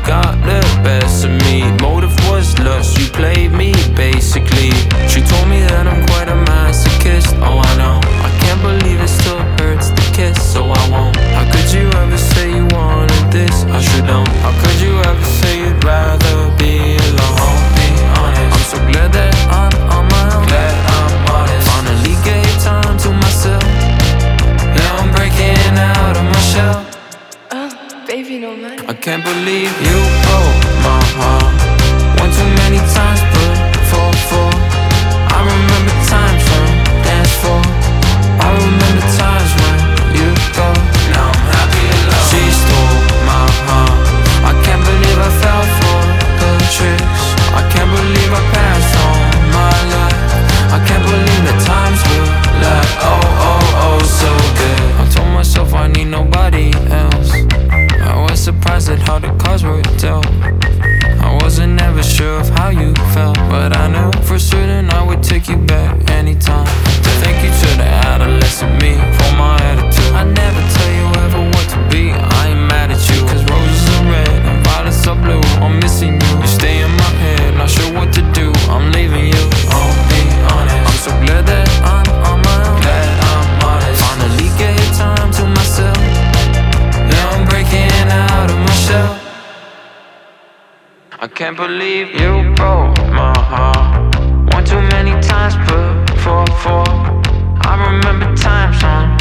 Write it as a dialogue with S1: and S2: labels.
S1: got the best of me. Motive was lust, you played me basically. She told me that I'm quite a masochist. Oh, I know, I can't believe it still hurts to kiss, so I won't. How could you ever say you wanted this? I should know. How could you ever say you'd rather be alone? Be honest, I'm so glad that I'm on my own. Glad I'm honest, finally gave time to myself. Yeah, I'm breaking out of my shell.
S2: Baby, no money.
S1: I can't believe you broke my heart. One too many times, but for I remember times on dance floor. I remember times when you go. Now I'm happy alone. She stole my heart. I can't believe I fell for her tricks. I can't believe I passed on my life. I can't believe the times were like oh so good. I told myself I need nobody else. I was surprised at how the cards were dealt. I wasn't ever sure of how you felt, but I knew for certain I would take you back anytime. So thank you to the adolescent me for my attitude. I never tell you ever what to be. I ain't mad at you, cause roses are red and violets are blue. I'm missing you, you stay in my head, not sure what to do. I'm leaving you, I'll be honest. I'm so glad that I'm on my own. Glad I'm honest, finally gave time to myself. Yeah, I'm breaking out of my shell. I can't believe you broke my heart. One too many times, but for I remember times on